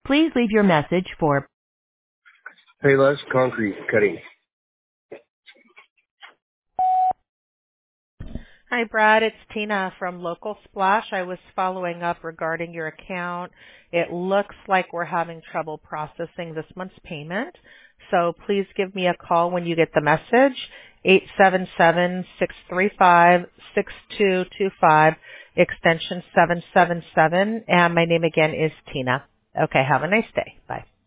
Please leave your message for Payless Concrete Cutting. Hi, Brad. It's Tina from Local Splash. I was following up regarding your account. It looks like we're having trouble processing this month's payment. So please give me a call when you get the message, 877-635-6225, extension 777. And my name again is Tina. Okay, have a nice day. Bye.